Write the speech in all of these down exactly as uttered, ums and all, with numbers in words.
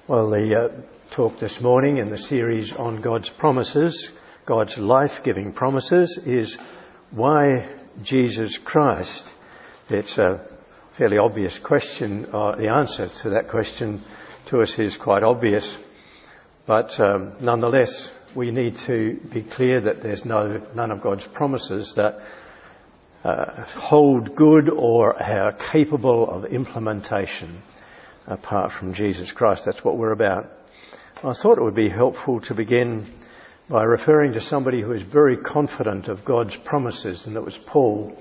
Well, the uh, talk this morning in the series on God's promises, God's life-giving promises, is why Jesus Christ? It's a fairly obvious question. Uh, the answer to that question to us is quite obvious. But um, nonetheless, we need to be clear that there's no none of God's promises that uh, hold good or are capable of implementation apart from Jesus Christ. That's what we're about. I thought it would be helpful to begin by referring to somebody who is very confident of God's promises, and that was Paul.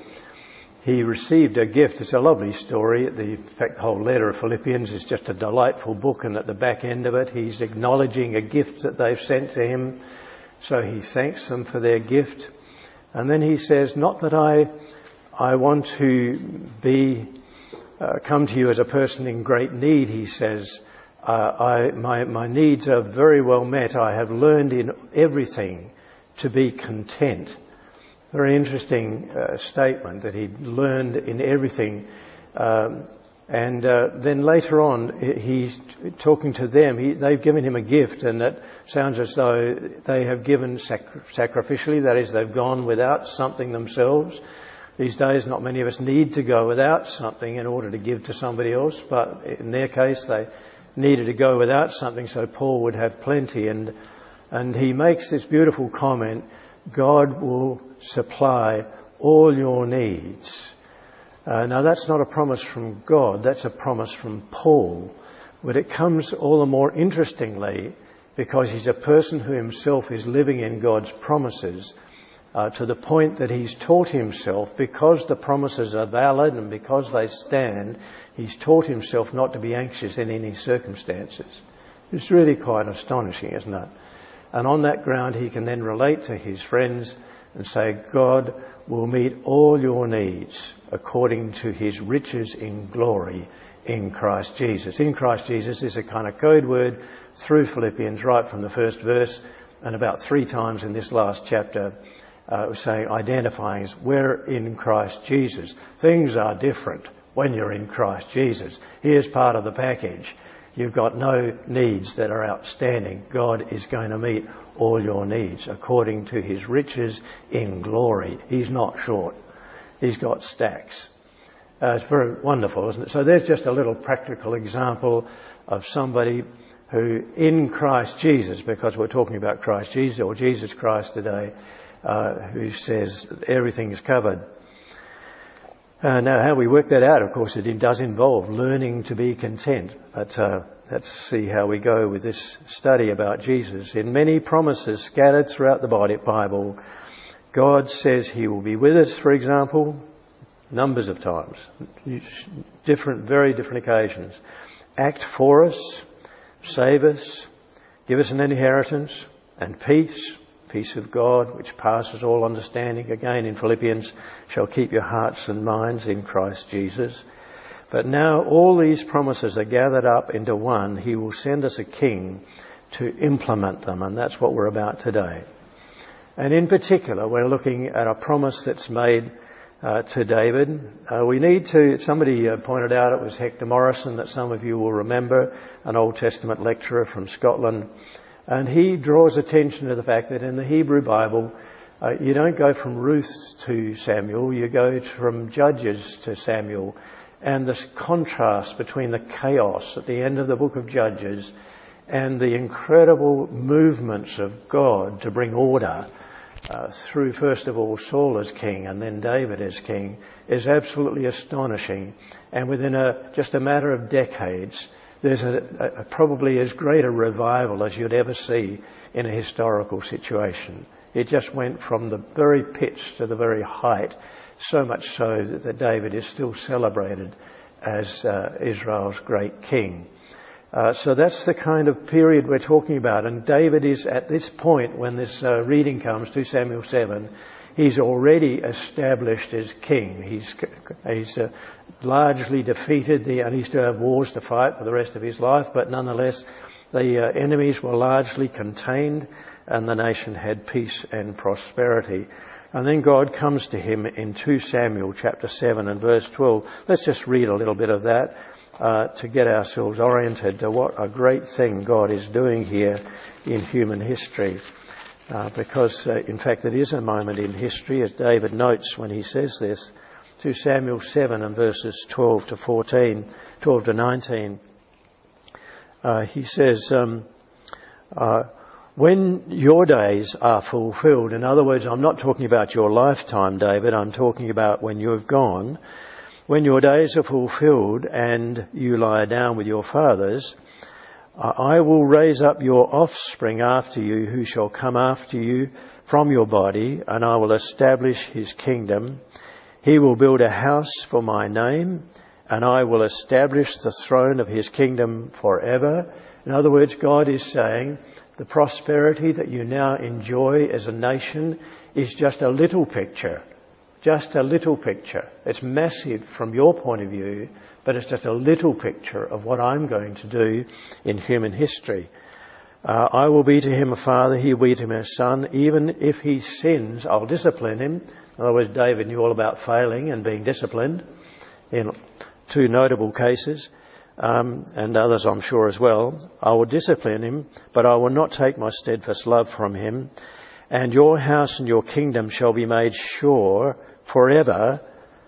He received a gift. It's a lovely story. The, in fact, the whole letter of Philippians is just a delightful book, and at the back end of it, he's acknowledging a gift that they've sent to him. So he thanks them for their gift. And then he says, not that I, I want to be Uh, come to you as a person in great need, he says. Uh, I, my, my needs are very well met. I have learned in everything to be content. Very interesting uh, statement that he'd learned in everything. Um, and uh, then later on, he's talking to them. He, they've given him a gift, and it sounds as though they have given sac- sacrificially. That is, they've gone without something themselves. These days, not many of us need to go without something in order to give to somebody else, but in their case, they needed to go without something so Paul would have plenty. And and he makes this beautiful comment, God will supply all your needs. Uh, now, that's not a promise from God, that's a promise from Paul. But it comes all the more interestingly because he's a person who himself is living in God's promises, Uh, to the point that he's taught himself, because the promises are valid and because they stand, he's taught himself not to be anxious in any circumstances. It's really quite astonishing, isn't it? And on that ground, he can then relate to his friends and say, God will meet all your needs according to his riches in glory in Christ Jesus. In Christ Jesus is a kind of code word through Philippians right from the first verse, and about three times in this last chapter, Uh, saying, identifying as we're in Christ Jesus. Things are different when you're in Christ Jesus. Here's part of the package. You've got no needs that are outstanding. God is going to meet all your needs according to his riches in glory. He's not short. He's got stacks. Uh, it's very wonderful, isn't it? So there's just a little practical example of somebody who in Christ Jesus, because we're talking about Christ Jesus or Jesus Christ today, Uh, who says everything is covered. Uh, now, how we work that out, of course, it does involve learning to be content. But uh, let's see how we go with this study about Jesus. In many promises scattered throughout the Bible, God says he will be with us, for example, numbers of times, different, very different occasions. Act for us, save us, give us an inheritance and peace. Peace of God, which passes all understanding, again in Philippians, shall keep your hearts and minds in Christ Jesus. But now all these promises are gathered up into one. He will send us a king to implement them, and that's what we're about today. And in particular, we're looking at a promise that's made uh, to David. Uh, we need to, somebody uh, pointed out, it was Hector Morrison, that some of you will remember, an Old Testament lecturer from Scotland. And he draws attention to the fact that in the Hebrew Bible, uh, you don't go from Ruth to Samuel, you go from Judges to Samuel. And this contrast between the chaos at the end of the book of Judges and the incredible movements of God to bring order uh, through, first of all, Saul as king and then David as king is absolutely astonishing. And within a, just a matter of decades, there's a, a, probably as great a revival as you'd ever see in a historical situation. It just went from the very pitch to the very height, so much so that, that David is still celebrated as uh, Israel's great king. Uh, so that's the kind of period we're talking about. And David is at this point, when this uh, reading comes, Second Samuel seven, he's already established as king. He's, he's uh, largely defeated the, and he still have wars to fight for the rest of his life, but nonetheless, the uh, enemies were largely contained and the nation had peace and prosperity. And then God comes to him in Second Samuel chapter seven and verse twelve. Let's just read a little bit of that uh, to get ourselves oriented to what a great thing God is doing here in human history. Uh, because, uh, in fact, it is a moment in history, as David notes when he says this. Second Samuel seven and verses twelve to fourteen, twelve to nineteen. Uh, he says, um, uh, when your days are fulfilled, in other words, I'm not talking about your lifetime, David, I'm talking about when you've gone. When your days are fulfilled and you lie down with your fathers, I will raise up your offspring after you, who shall come after you from your body, and I will establish his kingdom. He will build a house for my name, and I will establish the throne of his kingdom forever. In other words, God is saying the prosperity that you now enjoy as a nation is just a little picture. Just a little picture. It's massive from your point of view, but it's just a little picture of what I'm going to do in human history. Uh, I will be to him a father, he will be to him a son. Even if he sins, I'll discipline him. In other words, David knew all about failing and being disciplined in two notable cases, um, and others I'm sure as well. I will discipline him, but I will not take my steadfast love from him. And your house and your kingdom shall be made sure forever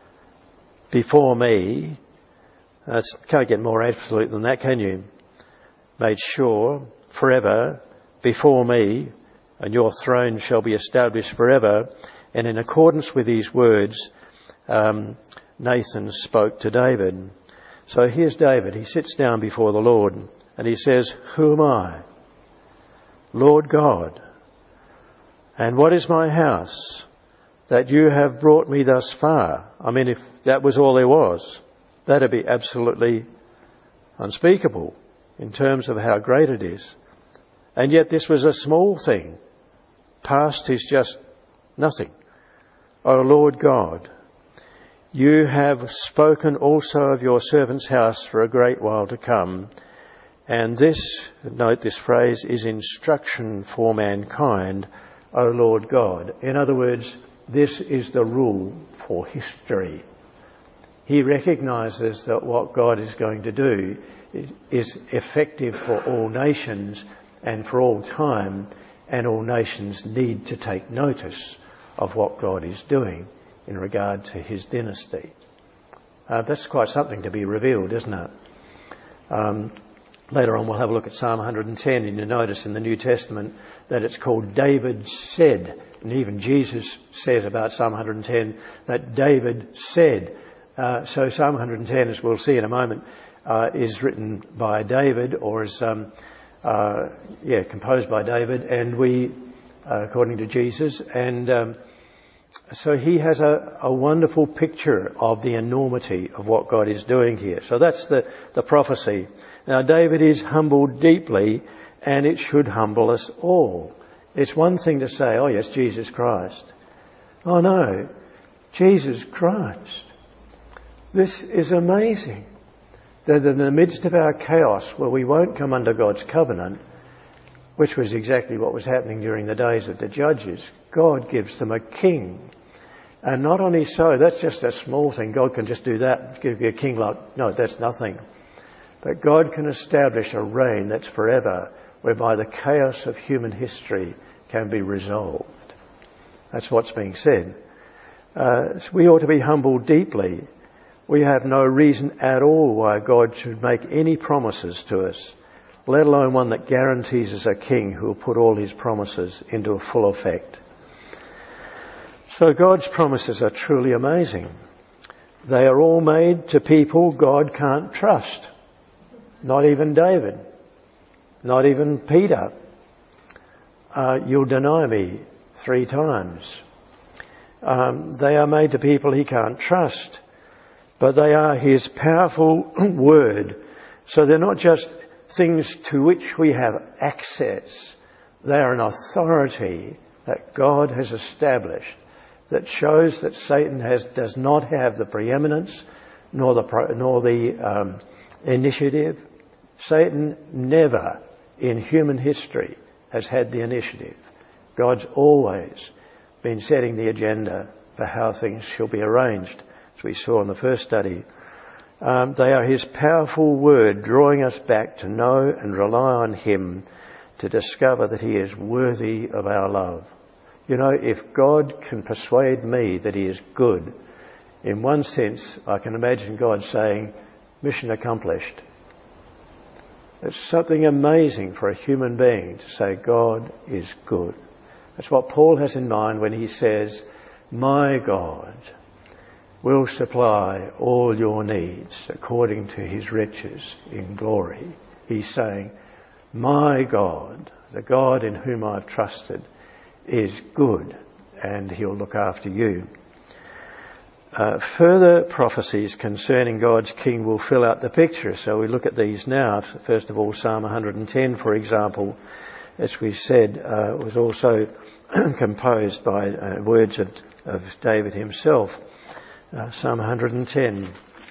before me. That's, can't get more absolute than that, can you? Made sure forever before me, and your throne shall be established forever. And in accordance with these words, um, Nathan spoke to David. So here's David. He sits down before the Lord and he says, who am I? Lord God. And what is my house that you have brought me thus far? I mean, if that was all there was, that'd be absolutely unspeakable in terms of how great it is. And yet this was a small thing. Past is just nothing. O Lord God, you have spoken also of your servant's house for a great while to come. And this, note this phrase, is instruction for mankind, O Lord God. In other words, this is the rule for history. He recognises that what God is going to do is effective for all nations and for all time, and all nations need to take notice of what God is doing in regard to his dynasty. Uh, that's quite something to be revealed, isn't it? Um, later on we'll have a look at Psalm one hundred ten, and you notice in the New Testament that it's called David said. And even Jesus says about Psalm one hundred ten that David said. Uh, so Psalm one hundred ten, as we'll see in a moment, uh, is written by David, or is um, uh, yeah composed by David, and we, uh, according to Jesus, and um, so he has a, a wonderful picture of the enormity of what God is doing here. So that's the, the prophecy. Now David is humbled deeply, and it should humble us all. It's one thing to say, oh yes, Jesus Christ. Oh no, Jesus Christ. This is amazing. That in the midst of our chaos, where we won't come under God's covenant, which was exactly what was happening during the days of the judges, God gives them a king. And not only so, that's just a small thing. God can just do that, give you a king like, no, that's nothing. But God can establish a reign that's forever, whereby the chaos of human history can be resolved. That's what's being said. Uh, so we ought to be humbled deeply. We have no reason at all why God should make any promises to us, let alone one that guarantees us a king who will put all his promises into a full effect. So God's promises are truly amazing. They are all made to people God can't trust. Not even David. Not even Peter. Uh, you'll deny me three times. Um, they are made to people he can't trust. But they are his powerful word. So they're not just things to which we have access. They are an authority that God has established that shows that Satan has does not have the preeminence nor the nor the um, initiative. Satan never in human history has had the initiative. God's always been setting the agenda for how things shall be arranged, as we saw in the first study. Um, they are his powerful word, drawing us back to know and rely on him to discover that he is worthy of our love. You know, if God can persuade me that he is good, in one sense, I can imagine God saying, mission accomplished. It's something amazing for a human being to say God is good. That's what Paul has in mind when he says, my God will supply all your needs according to his riches in glory. He's saying, my God, the God in whom I've trusted, is good and he'll look after you. Uh, further prophecies concerning God's King will fill out the picture. So we look at these now. First of all, Psalm one hundred ten, for example, as we said, uh, was also composed by uh, words of, of David himself. Uh, Psalm one hundred ten.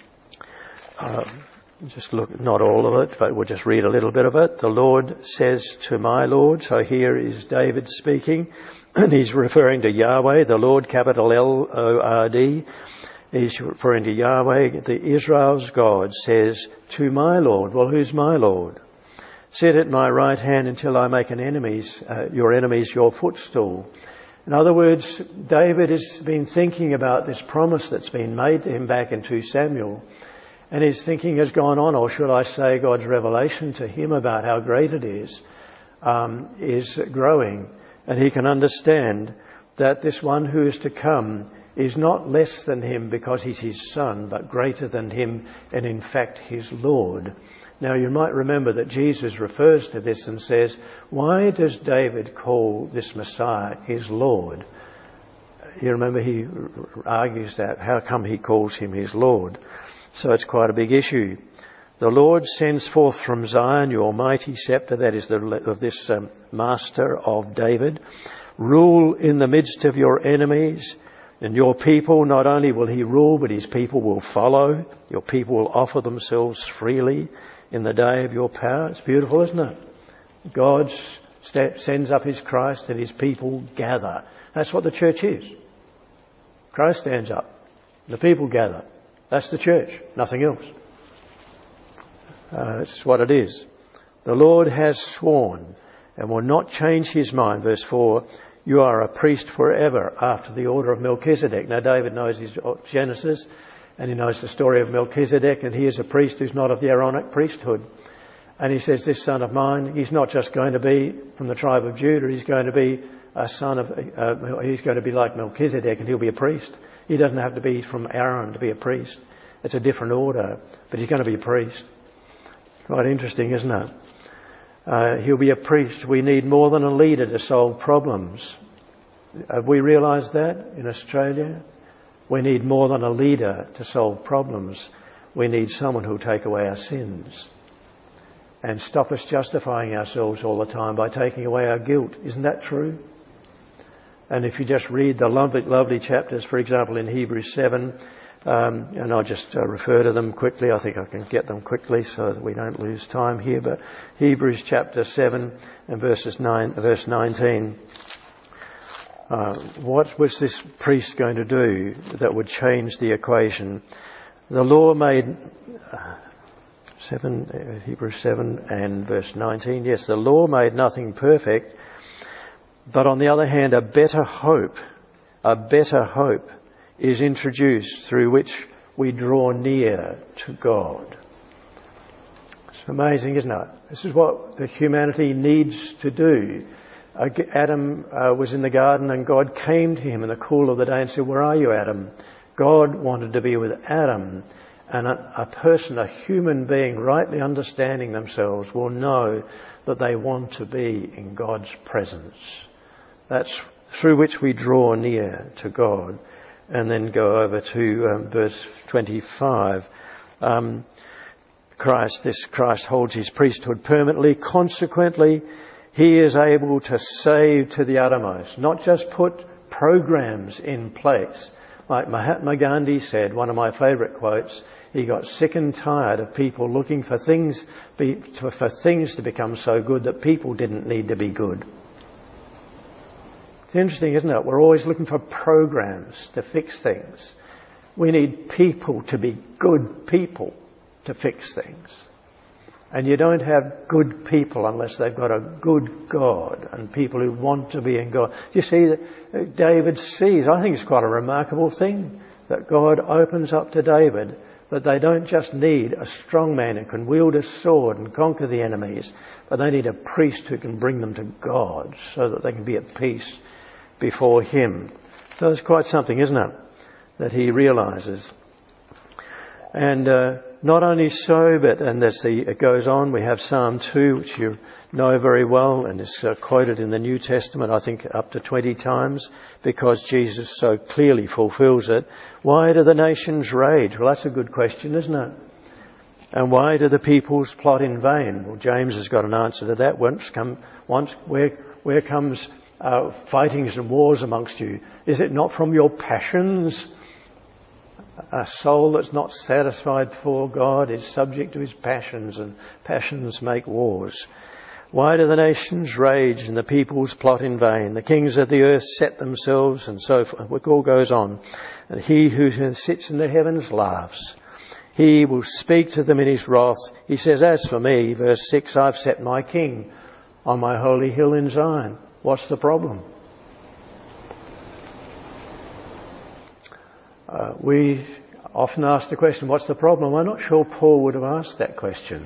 Uh, just look, not all of it, but we'll just read a little bit of it. The Lord says to my Lord. So here is David speaking, and he's referring to Yahweh, the Lord, capital L O R D. He's referring to Yahweh, the Israel's God, says to my Lord. Well, who's my Lord? Sit at my right hand until I make an enemies, uh, your enemies your footstool. In other words, David has been thinking about this promise that's been made to him back in Second Samuel. And his thinking has gone on, or should I say God's revelation to him about how great it is, um, is growing. And he can understand that this one who is to come is not less than him because he's his son, but greater than him and in fact his Lord. Now you might remember that Jesus refers to this and says, why does David call this Messiah his Lord? You remember he argues that. How come he calls him his Lord? So it's quite a big issue. The Lord sends forth from Zion your mighty scepter, that is the, of this um, master of David. Rule in the midst of your enemies, and your people, not only will he rule, but his people will follow. Your people will offer themselves freely in the day of your power. It's beautiful, isn't it? God sends up his Christ and his people gather. That's what the church is. Christ stands up. The people gather. That's the church, nothing else. Uh, it's what it is. The Lord has sworn and will not change his mind. Verse four, you are a priest forever after the order of Melchizedek. Now David knows his Genesis and he knows the story of Melchizedek, and he is a priest who's not of the Aaronic priesthood. And he says, this son of mine, he's not just going to be from the tribe of Judah, he's going to be a son of, uh, he's going to be like Melchizedek and he'll be a priest. He doesn't have to be from Aaron to be a priest. It's a different order, but he's going to be a priest. Quite interesting, isn't it? Uh, he'll be a priest. We need more than a leader to solve problems. Have we realised that in Australia? We need more than a leader to solve problems. We need someone who'll take away our sins and stop us justifying ourselves all the time by taking away our guilt. Isn't that true? And if you just read the lovely, lovely chapters, for example, in Hebrews seven, um, and I'll just uh, refer to them quickly. I think I can get them quickly so that we don't lose time here. But Hebrews chapter seven and verses nine, verse nineteen. Uh, what was this priest going to do that would change the equation? The law made uh, seven, uh, Hebrews seven and verse nineteen. Yes, the law made nothing perfect. But on the other hand, a better hope, a better hope is introduced through which we draw near to God. It's amazing, isn't it? This is what the humanity needs to do. Uh, Adam uh, was in the garden and God came to him in the cool of the day and said, where are you, Adam? God wanted to be with Adam. And a, a person, a human being, rightly understanding themselves, will know that they want to be in God's presence. That's through which we draw near to God. And then go over to um, verse twenty-five. Um, Christ, this Christ holds his priesthood permanently. Consequently, he is able to save to the uttermost, not just put programs in place. Like Mahatma Gandhi said, one of my favourite quotes, he got sick and tired of people looking for things, be, for things to become so good that people didn't need to be good. It's interesting, isn't it? We're always looking for programs to fix things. We need people to be good people to fix things. And you don't have good people unless they've got a good God and people who want to be in God. You see, that David sees, I think it's quite a remarkable thing, that God opens up to David that they don't just need a strong man who can wield a sword and conquer the enemies, but they need a priest who can bring them to God so that they can be at peace before him. So it's quite something, isn't it, that he realises. And uh, not only so, but, and as the, it goes on, we have Psalm two, which you know very well, and is uh, quoted in the New Testament, I think, up to twenty times, because Jesus so clearly fulfills it. Why do the nations rage? Well, that's a good question, isn't it? And why do the peoples plot in vain? Well, James has got an answer to that. Once come, once, where, where comes uh, fightings and wars amongst you? Is it not from your passions? A soul that's not satisfied before God is subject to his passions, and passions make wars. Why do the nations rage and the peoples plot in vain? The kings of the earth set themselves, and so forth. It all goes on. And he who sits in the heavens laughs. He will speak to them in his wrath. He says, as for me, verse six, I've set my king on my holy hill in Zion. What's the problem? Uh, we often ask the question, what's the problem? I'm not sure Paul would have asked that question.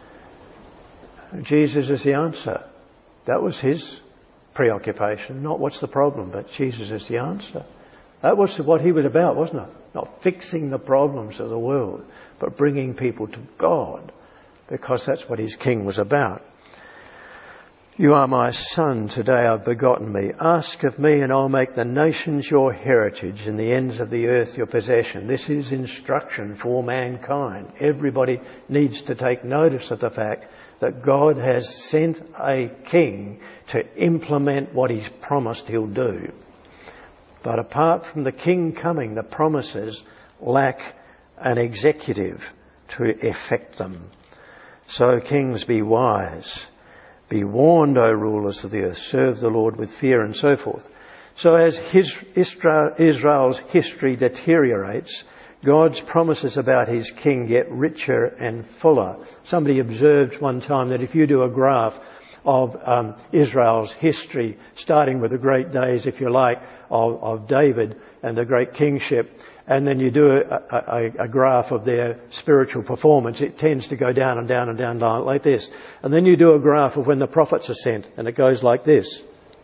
Jesus is the answer. That was his preoccupation, not what's the problem, but Jesus is the answer. That was what he was about, wasn't it? Not fixing the problems of the world, but bringing people to God, because that's what his king was about. You are my son, today I've begotten me. Ask of me and I'll make the nations your heritage and the ends of the earth your possession. This is instruction for mankind. Everybody needs to take notice of the fact that God has sent a king to implement what he's promised he'll do. But apart from the king coming, the promises lack an executive to effect them. So kings, be wise. Be warned, O rulers of the earth, serve the Lord with fear, and so forth. So as his, Israel, Israel's history deteriorates, God's promises about his king get richer and fuller. Somebody observed one time that if you do a graph of um, Israel's history, starting with the great days, if you like, of, of David and the great kingship, and then you do a, a, a graph of their spiritual performance, it tends to go down and down and down like this. And then you do a graph of when the prophets are sent, and it goes like this.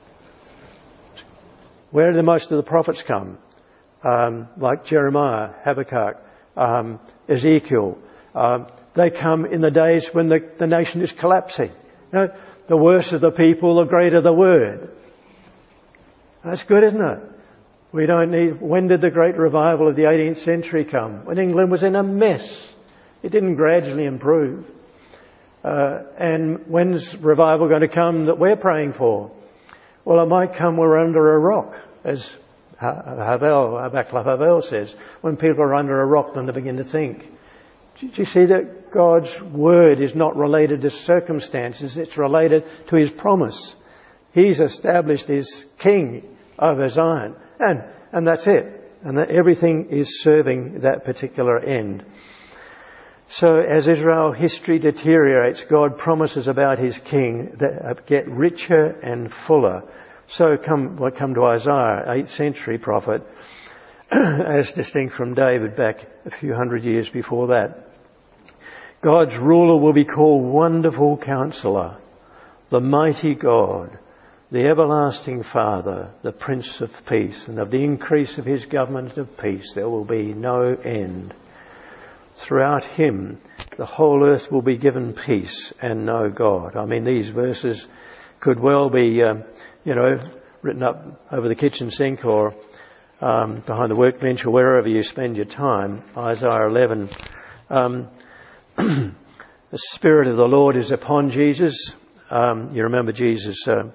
Where do most of the prophets come? Um, like Jeremiah, Habakkuk, um, Ezekiel. Um, they come in the days when the, the nation is collapsing. You know, the worse of the people, the greater the word. That's good, isn't it? We don't need... When did the great revival of the eighteenth century come? When England was in a mess. It didn't gradually improve. Uh, and when's revival going to come that we're praying for? Well, it might come when we're under a rock, as Havel, Václav Havel says. When people are under a rock, then they begin to think. Do you see that God's word is not related to circumstances, it's related to his promise. He's established his king over Zion. And, and that's it. And that everything is serving that particular end. So as Israel history deteriorates, God promises about his king that get richer and fuller. So come, we'll come to Isaiah, eighth century prophet, as distinct from David back a few hundred years before that. God's ruler will be called Wonderful Counselor, the Mighty God, the Everlasting Father, the Prince of Peace, and of the increase of his government of peace there will be no end. Throughout him the whole earth will be given peace and no God. I mean, these verses could well be, um, you know, written up over the kitchen sink or um, behind the workbench or wherever you spend your time. Isaiah eleven. Um, the Spirit of the Lord is upon Jesus. Um, you remember Jesus... Uh,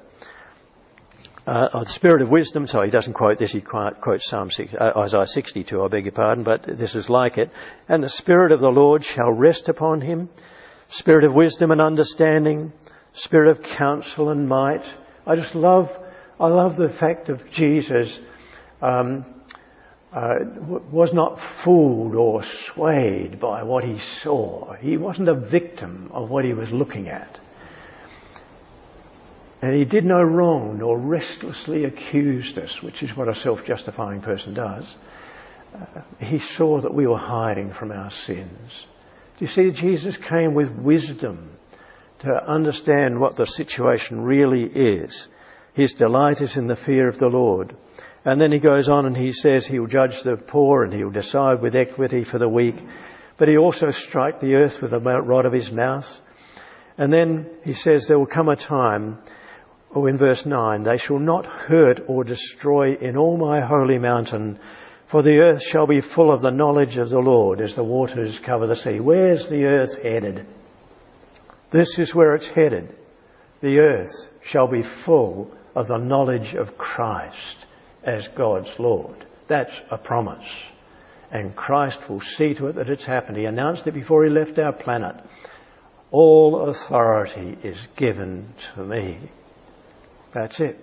Uh, oh, the spirit of wisdom, so he doesn't quote this, he quotes Psalm six, uh, Isaiah sixty-two, I beg your pardon, but this is like it. And the Spirit of the Lord shall rest upon him, spirit of wisdom and understanding, spirit of counsel and might. I just love, I love the fact of Jesus um, uh, was not fooled or swayed by what he saw. He wasn't a victim of what he was looking at. And he did no wrong nor restlessly accused us, which is what a self-justifying person does. Uh, he saw that we were hiding from our sins. Do you see, Jesus came with wisdom to understand what the situation really is. His delight is in the fear of the Lord. And then he goes on and he says he'll judge the poor and he'll decide with equity for the weak. But he also strike the earth with the rod of his mouth. And then he says there will come a time, or in verse nine, they shall not hurt or destroy in all my holy mountain, for the earth shall be full of the knowledge of the Lord as the waters cover the sea. Where's the earth headed? This is where it's headed. The earth shall be full of the knowledge of Christ as God's Lord. That's a promise. And Christ will see to it that it's happened. He announced it before he left our planet. All authority is given to me. That's it.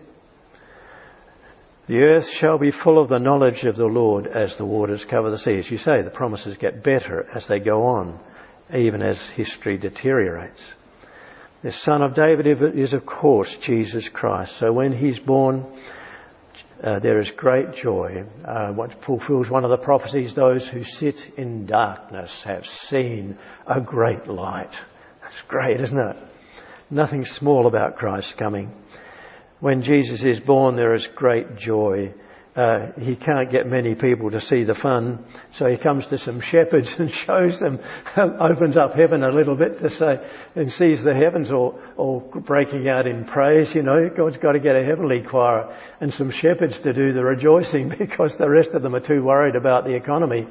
The earth shall be full of the knowledge of the Lord as the waters cover the sea. As you say, the promises get better as they go on, even as history deteriorates. The Son of David is, of course, Jesus Christ. So when he's born, uh, there is great joy. Uh, what fulfills one of the prophecies, those who sit in darkness have seen a great light. That's great, isn't it? Nothing small about Christ's coming. When Jesus is born, there is great joy. Uh, he can't get many people to see the fun, so he comes to some shepherds and shows them, opens up heaven a little bit to say, and sees the heavens all, all breaking out in praise. You know, God's got to get a heavenly choir and some shepherds to do the rejoicing because the rest of them are too worried about the economy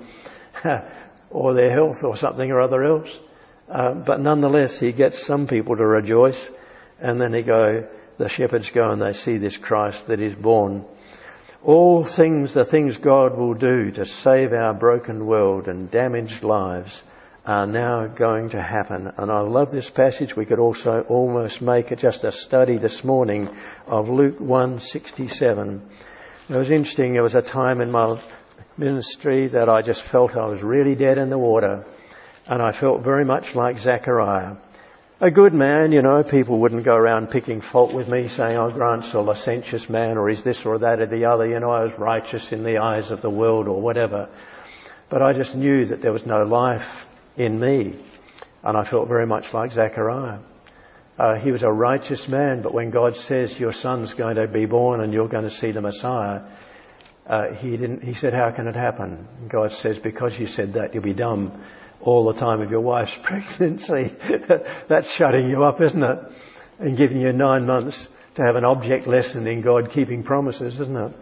or their health or something or other else. Uh, but nonetheless, he gets some people to rejoice, and then he go, the shepherds go and they see this Christ that is born. All things, the things God will do to save our broken world and damaged lives are now going to happen. And I love this passage. We could also almost make it just a study this morning of Luke one sixty-seven. It was interesting. There was a time in my ministry that I just felt I was really dead in the water. And I felt very much like Zechariah. A good man, you know, people wouldn't go around picking fault with me, saying, oh, Grant's a licentious man, or he's this or that or the other. You know, I was righteous in the eyes of the world or whatever. But I just knew that there was no life in me. And I felt very much like Zechariah. Uh, he was a righteous man, but when God says your son's going to be born and you're going to see the Messiah, uh, he didn't. He said, how can it happen? And God says, because you said that, you'll be dumb all the time of your wife's pregnancy. That's shutting you up, isn't it? And giving you nine months to have an object lesson in God keeping promises, isn't it?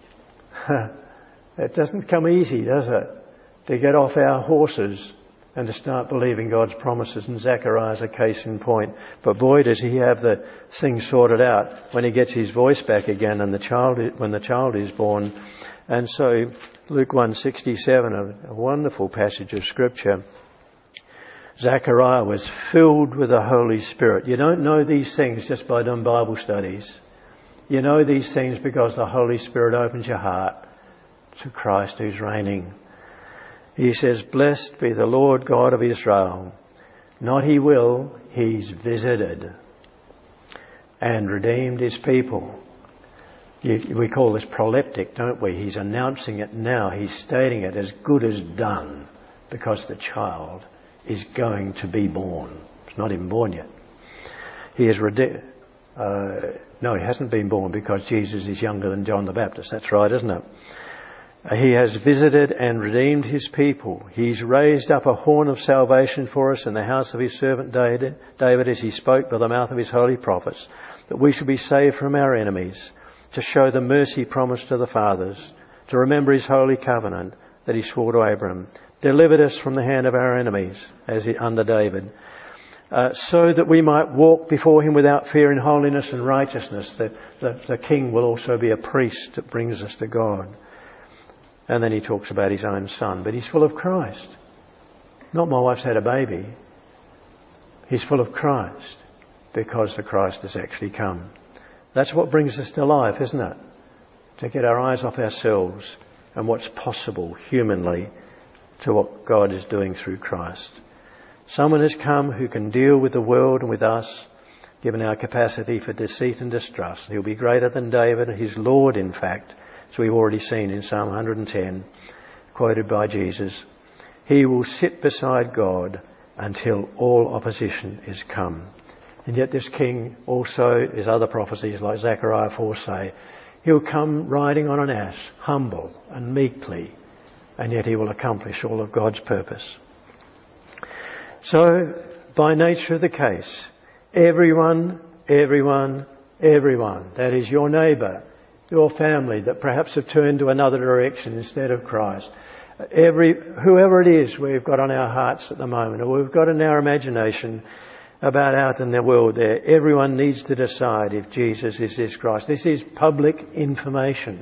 It doesn't come easy, does it? To get off our horses and to start believing God's promises. And Zechariah's a case in point. But boy, does he have the thing sorted out when he gets his voice back again and the child, when the child is born. And so Luke one sixty-seven, a, a wonderful passage of Scripture. Zechariah was filled with the Holy Spirit. You don't know these things just by doing Bible studies. You know these things because the Holy Spirit opens your heart to Christ who's reigning. He says, blessed be the Lord God of Israel. Not he will, he's visited and redeemed his people. We call this proleptic, don't we? He's announcing it now. He's stating it as good as done because the child is going to be born. It's not even born yet. He is redeemed. Uh, no, he hasn't been born because Jesus is younger than John the Baptist. That's right, isn't it? He has visited and redeemed his people. He's raised up a horn of salvation for us in the house of his servant David, David as he spoke by the mouth of his holy prophets, that we should be saved from our enemies, to show the mercy promised to the fathers, to remember his holy covenant that he swore to Abraham, delivered us from the hand of our enemies, as he, under David, uh, so that we might walk before him without fear in holiness and righteousness. The, the, the king will also be a priest that brings us to God. And then he talks about his own son, but he's full of Christ. Not my wife's had a baby. He's full of Christ because the Christ has actually come. That's what brings us to life, isn't it? To get our eyes off ourselves and what's possible humanly to what God is doing through Christ. Someone has come who can deal with the world and with us, given our capacity for deceit and distrust. He'll be greater than David, his Lord, in fact, as we've already seen in Psalm one hundred ten, quoted by Jesus. He will sit beside God until all opposition is come. And yet this king also, as other prophecies like Zechariah four say, he'll come riding on an ass, humble and meekly, and yet he will accomplish all of God's purpose. So, by nature of the case, everyone, everyone, everyone, that is your neighbour, your family that perhaps have turned to another direction instead of Christ, every, whoever it is we've got on our hearts at the moment, or we've got in our imagination about out in the world there, everyone needs to decide if Jesus is this Christ. This is public information.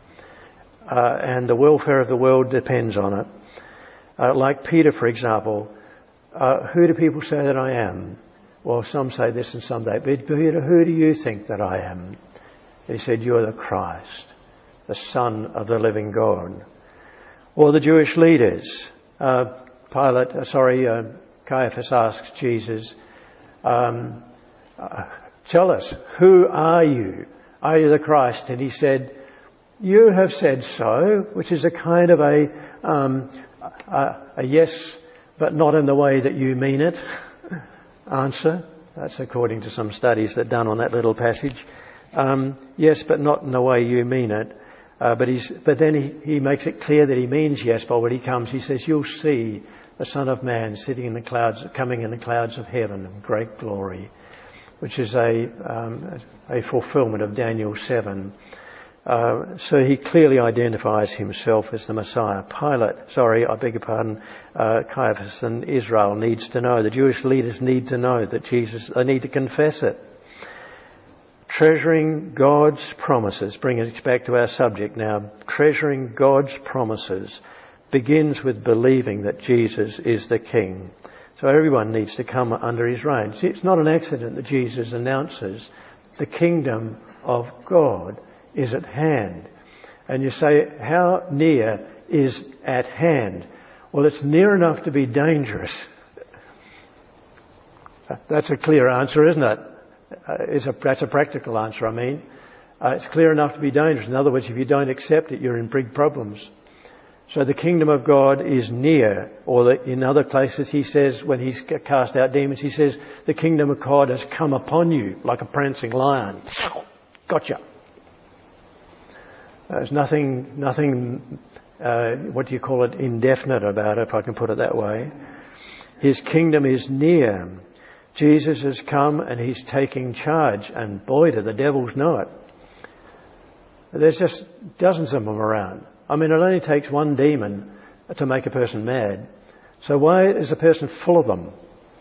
Uh, and the welfare of the world depends on it. Uh, like Peter, for example, uh, who do people say that I am? Well, some say this and some that. But Peter, who do you think that I am? He said, you're the Christ, the Son of the living God. Or the Jewish leaders. Uh, Pilate, uh, sorry, uh, Caiaphas asked Jesus, um, uh, tell us, who are you? Are you the Christ? And he said, you have said so, which is a kind of a, um, a, a yes, but not in the way that you mean it answer. That's according to some studies that are done on that little passage. Um, yes, but not in the way you mean it. Uh, but he's, but then he, he makes it clear that he means yes, but when he comes, he says, you'll see the Son of Man sitting in the clouds, coming in the clouds of heaven in great glory, which is a, um, a fulfillment of Daniel seven. Uh, so he clearly identifies himself as the Messiah. Pilate, sorry, I beg your pardon, uh, Caiaphas and Israel needs to know, the Jewish leaders need to know that Jesus, they need to confess it. Treasuring God's promises, bringing us back to our subject now, treasuring God's promises begins with believing that Jesus is the King. So everyone needs to come under his reign. See, it's not an accident that Jesus announces the kingdom of God is at hand. And you say, how near is at hand? Well, it's near enough to be dangerous. That's a clear answer, isn't it? Uh, it's a, that's a practical answer, I mean. Uh, it's clear enough to be dangerous. In other words, if you don't accept it, you're in big problems. So the kingdom of God is near, or the, in other places he says, when he's cast out demons, he says, the kingdom of God has come upon you like a prancing lion. Gotcha. There's nothing, nothing, uh, what do you call it, indefinite about it, if I can put it that way. His kingdom is near. Jesus has come and he's taking charge, and boy, do the devils know it. There's just dozens of them around. I mean, it only takes one demon to make a person mad. So why is a person full of them?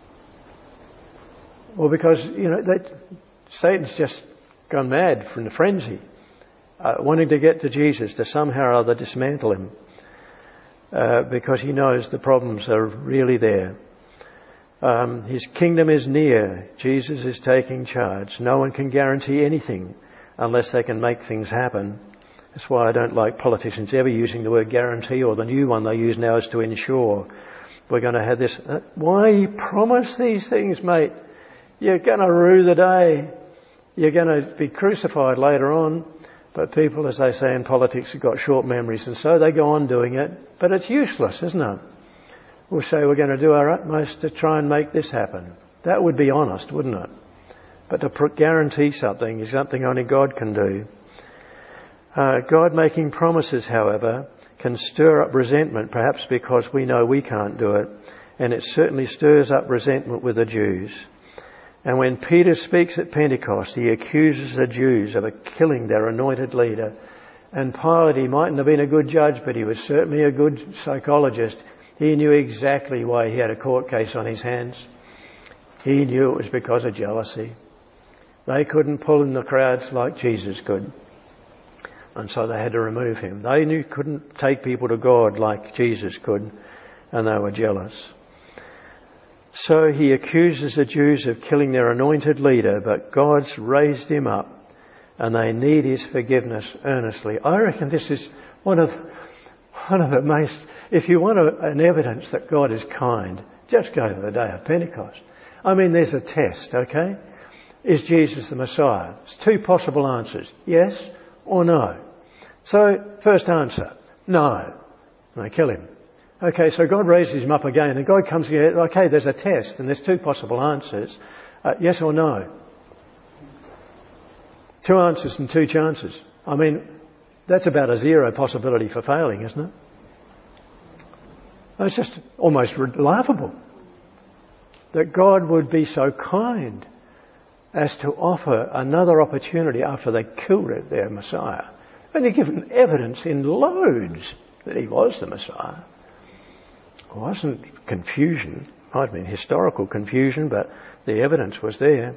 Well, because, you know, they, Satan's just gone mad from the frenzy, uh, wanting to get to Jesus to somehow or other dismantle him, uh, because he knows the problems are really there. Um, his kingdom is near. Jesus is taking charge. No one can guarantee anything unless they can make things happen. That's why I don't like politicians ever using the word guarantee, or the new one they use now is to ensure. We're going to have this. Uh, why promise these things, mate? You're going to rue the day. You're going to be crucified later on. But people, as they say in politics, have got short memories, and so they go on doing it. But it's useless, isn't it? We'll say we're going to do our utmost to try and make this happen. That would be honest, wouldn't it? But to guarantee something is something only God can do. Uh, God making promises, however, can stir up resentment, perhaps because we know we can't do it. And it certainly stirs up resentment with the Jews. And when Peter speaks at Pentecost, he accuses the Jews of killing their anointed leader. And Pilate, he mightn't have been a good judge, but he was certainly a good psychologist. He knew exactly why he had a court case on his hands. He knew it was because of jealousy. They couldn't pull in the crowds like Jesus could. And so they had to remove him. They knew couldn't take people to God like Jesus could, and they were jealous. So he accuses the Jews of killing their anointed leader, but God's raised him up and they need his forgiveness earnestly. I reckon this is one of one of the most, if you want a, an evidence that God is kind, just go to the day of Pentecost. I mean, there's a test, okay? Is Jesus the Messiah? There's two possible answers, yes or no. So, first answer, no. And they kill him. Okay, so God raises him up again, and God comes here, okay, there's a test, and there's two possible answers, uh, yes or no. Two answers and two chances. I mean, that's about a zero possibility for failing, isn't it? It's just almost laughable that God would be so kind as to offer another opportunity after they killed their Messiah. And they're given evidence in loads that he was the Messiah. It wasn't confusion. It might have been historical confusion, but the evidence was there.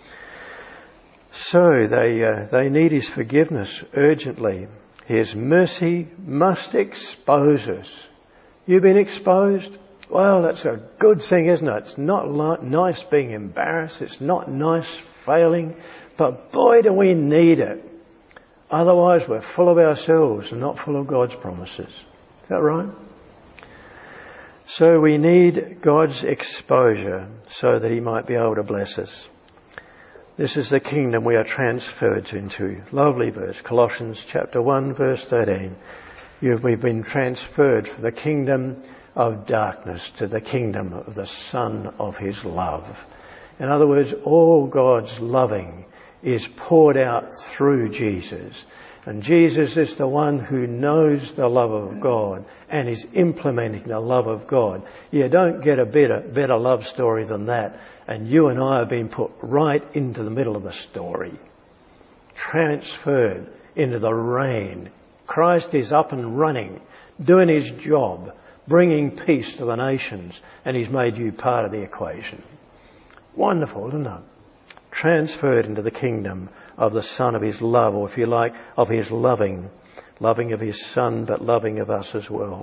So they uh, they need his forgiveness urgently. His mercy must expose us. You've been exposed? Well, that's a good thing, isn't it? It's not li- nice being embarrassed. It's not nice failing. But boy, do we need it. Otherwise, we're full of ourselves and not full of God's promises. Is that right? So we need God's exposure so that he might be able to bless us. This is the kingdom we are transferred into. Lovely verse, Colossians chapter one, verse thirteen. You've, we've been transferred from the kingdom of darkness to the kingdom of the Son of his love. In other words, all God's loving is poured out through Jesus. And Jesus is the one who knows the love of God and is implementing the love of God. You don't get a better, better love story than that. And you and I have been put right into the middle of the story. Transferred into the reign. Christ is up and running, doing his job, bringing peace to the nations, and he's made you part of the equation. Wonderful, isn't it? Transferred into the kingdom of the Son of his love, or if you like, of his loving. Loving of his Son, but loving of us as well.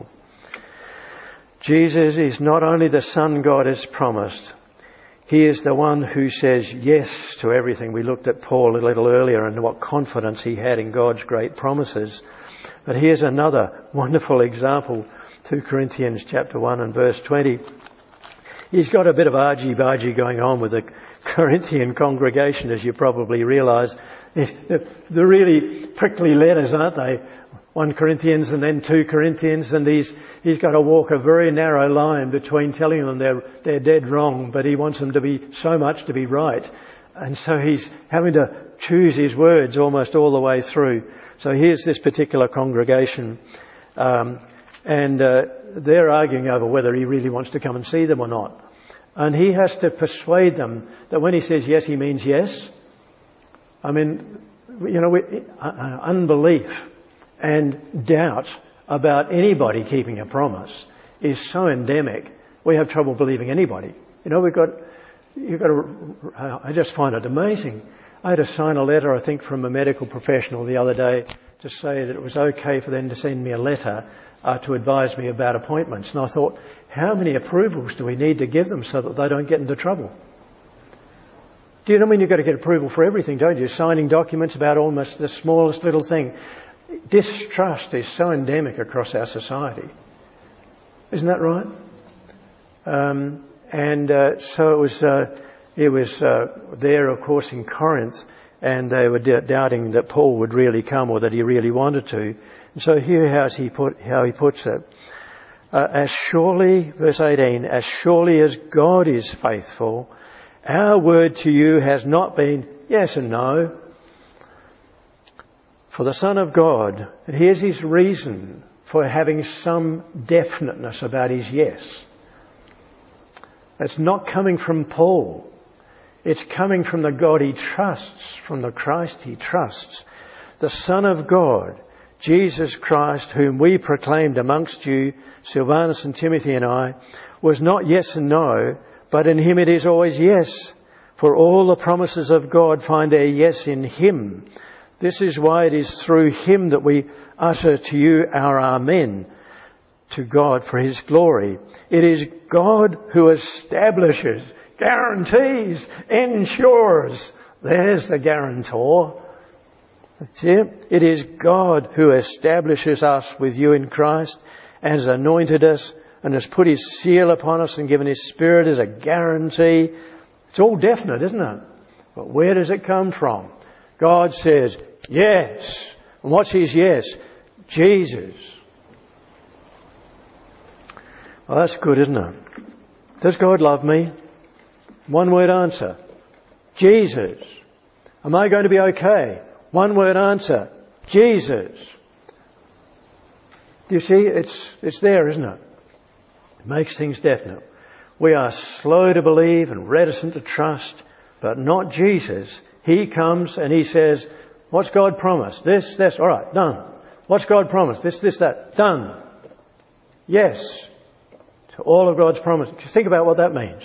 Jesus is not only the Son God has promised, he is the one who says yes to everything. We looked at Paul a little earlier and what confidence he had in God's great promises. But here's another wonderful example, two Corinthians chapter one and verse twenty. He's got a bit of argy-bargy going on with the Corinthian congregation, as you probably realise. They're really prickly letters, aren't they? One Corinthians and then two Corinthians, and he's he's got to walk a very narrow line between telling them they're they're dead wrong, but he wants them to be so much to be right. And so he's having to choose his words almost all the way through. So here's this particular congregation, um, and uh, they're arguing over whether he really wants to come and see them or not. And he has to persuade them that when he says yes, he means yes. I mean, you know, we, uh, unbelief and doubt about anybody keeping a promise is so endemic. We have trouble believing anybody. You know, we've got, you've got to, uh, I just find it amazing. I had to sign a letter, I think, from a medical professional the other day to say that it was okay for them to send me a letter uh, to advise me about appointments. And I thought, how many approvals do we need to give them so that they don't get into trouble? Do you know, I mean, you've got to get approval for everything, don't you? Signing documents about almost the smallest little thing. Distrust is so endemic across our society. Isn't that right? Um, and uh, so it was uh, it was uh, there, of course, in Corinth, and they were d- doubting that Paul would really come or that he really wanted to. And so here how he put how he puts it. Uh, as surely, verse eighteen, as surely as God is faithful, our word to you has not been yes and no. For the Son of God, and here's his reason for having some definiteness about his yes. It's not coming from Paul. It's coming from the God he trusts, from the Christ he trusts. The Son of God, Jesus Christ, whom we proclaimed amongst you, Silvanus and Timothy and I, was not yes and no, but in him it is always yes. For all the promises of God find their yes in him. This is why it is through him that we utter to you our amen to God for his glory. It is God who establishes, guarantees, ensures. There's the guarantor. See, it is God who establishes us with you in Christ and has anointed us and has put his seal upon us and given his Spirit as a guarantee. It's all definite, isn't it? But where does it come from? God says, yes. And what's his yes? Jesus. Well, that's good, isn't it? Does God love me? One word answer. Jesus. Am I going to be okay? One word answer. Jesus. Do you see? It's, it's there, isn't it? It makes things definite. We are slow to believe and reticent to trust, but not Jesus. He comes and he says, what's God promised? This, this, all right, done. What's God promised? This, this, that, done. Yes. To all of God's promises. Think about what that means.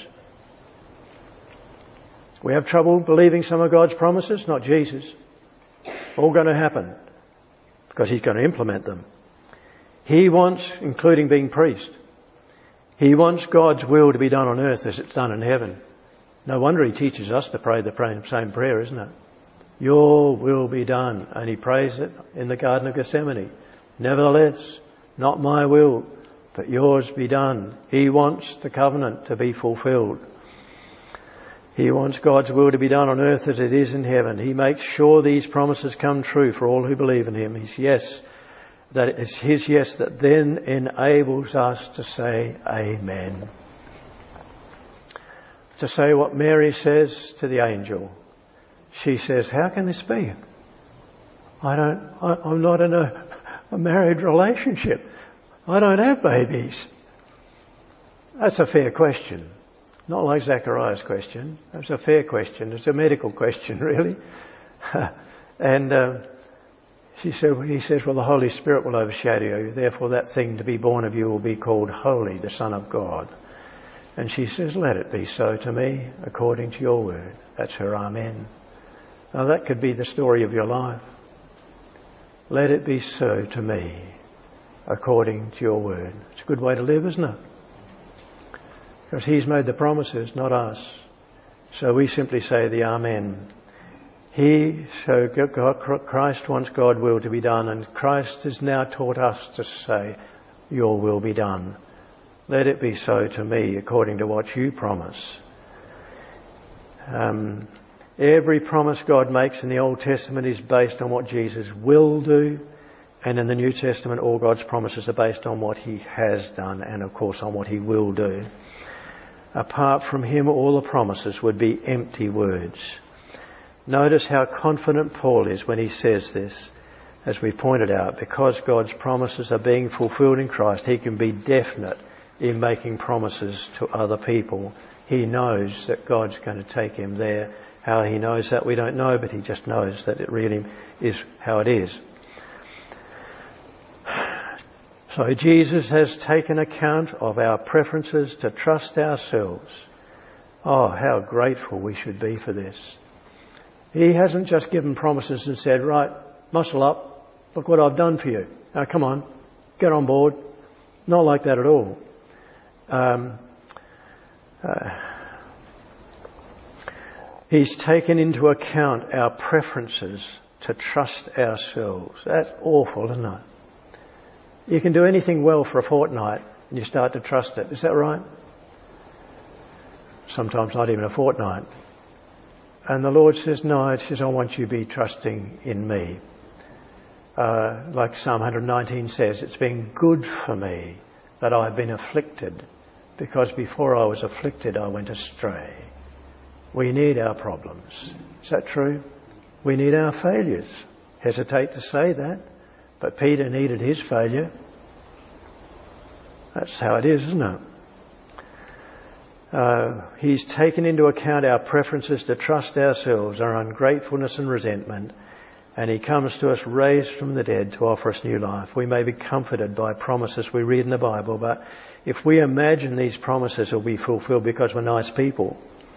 We have trouble believing some of God's promises, not Jesus. All going to happen because he's going to implement them. He wants, including being priest, he wants God's will to be done on earth as it's done in heaven. No wonder he teaches us to pray the same prayer, isn't it? Your will be done. And he prays it in the Garden of Gethsemane. Nevertheless, not my will, but yours be done. He wants the covenant to be fulfilled. He wants God's will to be done on earth as it is in heaven. He makes sure these promises come true for all who believe in him. His yes, that it's his yes that then enables us to say amen. To say what Mary says to the angel. She says, how can this be? I don't, I, I'm not in a, a married relationship. I don't have babies. That's a fair question. Not like Zachariah's question. That's a fair question. It's a medical question, really. and uh, she said, he says, well, the Holy Spirit will overshadow you. Therefore, that thing to be born of you will be called Holy, the Son of God. And she says, let it be so to me, according to your word. That's her amen. Now, that could be the story of your life. Let it be so to me, according to your word. It's a good way to live, isn't it? Because he's made the promises, not us. So we simply say the amen. He, so God, Christ wants God's will to be done, and Christ has now taught us to say, your will be done. Let it be so to me, according to what you promise. Um, every promise God makes in the Old Testament is based on what Jesus will do, and in the New Testament all God's promises are based on what he has done, and of course on what he will do. Apart from him, all the promises would be empty words. Notice how confident Paul is when he says this. As we pointed out, because God's promises are being fulfilled in Christ, he can be definite in making promises to other people. He knows that God's going to take him there. How he knows that we don't know, but he just knows that it really is how it is. So Jesus has taken account of our preferences to trust ourselves. Oh, how grateful we should be for this. He hasn't just given promises and said, right, muscle up, look what I've done for you. Now come on, get on board. Not like that at all. Um, uh, he's taken into account our preferences to trust ourselves. That's awful, isn't it? You can do anything well for a fortnight and you start to trust it. Is that right? Sometimes not even a fortnight. And the Lord says, no, it says, I want you to be trusting in me. Uh, like Psalm one nineteen says, it's been good for me that I've been afflicted, because before I was afflicted, I went astray. We need our problems. Is that true? We need our failures. Hesitate to say that. But Peter needed his failure. That's how it is, isn't it? Uh, he's taken into account our preferences to trust ourselves, our ungratefulness and resentment, and he comes to us raised from the dead to offer us new life. We may be comforted by promises we read in the Bible, but if we imagine these promises will be fulfilled because we're nice people,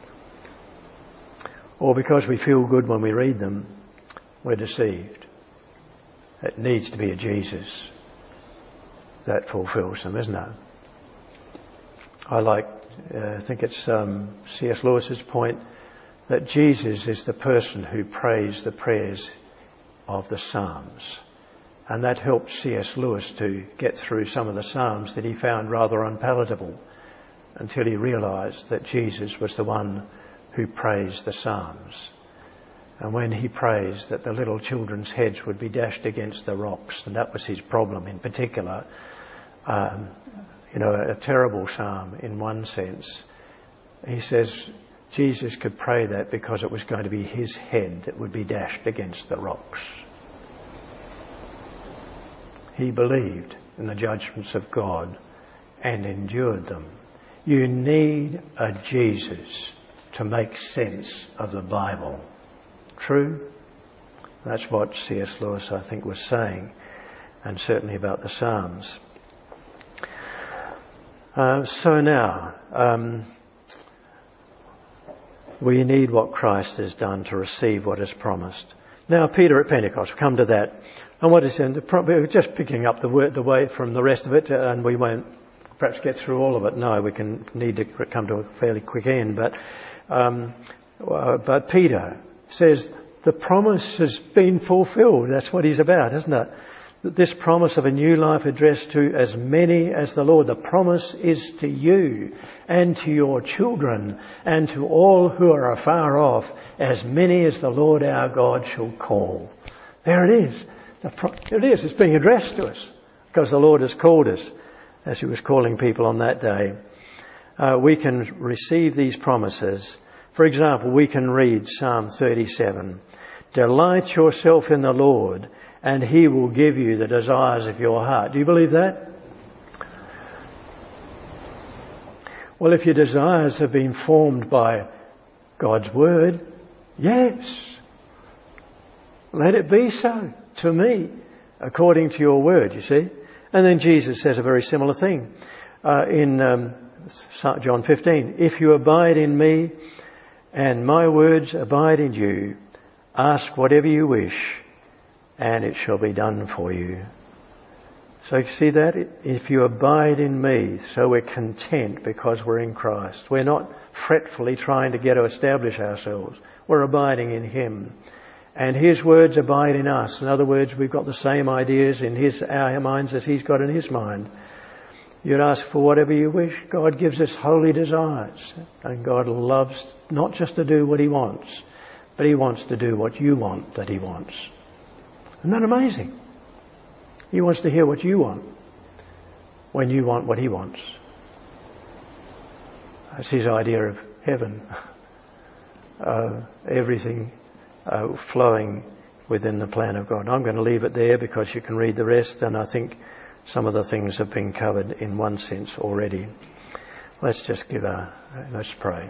or because we feel good when we read them, we're deceived. It needs to be a Jesus that fulfills them, isn't it? I like, uh, I think it's um, C S Lewis's point that Jesus is the person who prays the prayers of the Psalms. And that helped C S Lewis to get through some of the Psalms that he found rather unpalatable, until he realised that Jesus was the one who praised the Psalms. And when he praised that the little children's heads would be dashed against the rocks, and that was his problem in particular, um, you know, a terrible psalm in one sense, he says Jesus could pray that because it was going to be his head that would be dashed against the rocks. He believed in the judgments of God and endured them. You need a Jesus to make sense of the Bible. True? That's what C S Lewis, I think, was saying, and certainly about the Psalms. Uh, so now, um, we need what Christ has done to receive what is promised. Now, Peter at Pentecost, we'll come to that. And what is in the, we're just picking up the word, the way from the rest of it, and we won't perhaps get through all of it. No, we can need to come to a fairly quick end. But, um, uh, but Peter says the promise has been fulfilled. That's what he's about, isn't it? This promise of a new life addressed to as many as the Lord. The promise is to you and to your children and to all who are afar off, as many as the Lord our God shall call. There it is. The pro- it is. It's being addressed to us because the Lord has called us, as he was calling people on that day. Uh, we can receive these promises. For example, we can read Psalm thirty-seven. Delight yourself in the Lord, and he will give you the desires of your heart. Do you believe that? Well, if your desires have been formed by God's word, yes. Let it be so to me, according to your word, you see. And then Jesus says a very similar thing uh, in um, John fifteen. If you abide in me and my words abide in you, ask whatever you wish, and it shall be done for you. So you see that? If you abide in me, so we're content because we're in Christ. We're not fretfully trying to get to establish ourselves. We're abiding in him. And his words abide in us. In other words, we've got the same ideas in his our minds as he's got in his mind. You'd ask for whatever you wish. God gives us holy desires. And God loves not just to do what he wants, but he wants to do what you want that he wants. Isn't that amazing? He wants to hear what you want when you want what he wants. That's his idea of heaven. Uh, everything uh, flowing within the plan of God. I'm going to leave it there because you can read the rest, and I think some of the things have been covered in one sense already. Let's just give a, let's pray.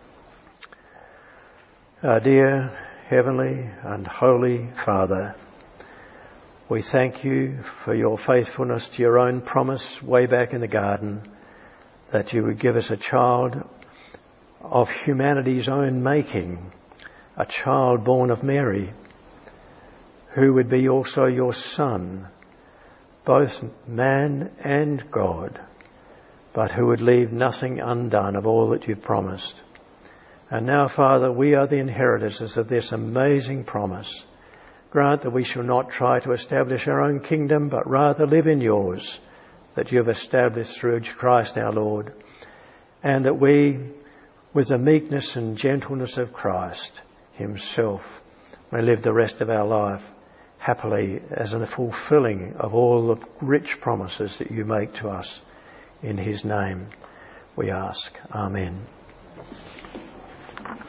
Our dear Heavenly and Holy Father, we thank you for your faithfulness to your own promise way back in the garden, that you would give us a child of humanity's own making, a child born of Mary, who would be also your Son, both man and God, but who would leave nothing undone of all that you've promised. And now, Father, we are the inheritors of this amazing promise. Grant that we shall not try to establish our own kingdom, but rather live in yours, that you have established through Christ our Lord, and that we, with the meekness and gentleness of Christ himself, may live the rest of our life happily as a fulfilling of all the rich promises that you make to us. In his name we ask. Amen.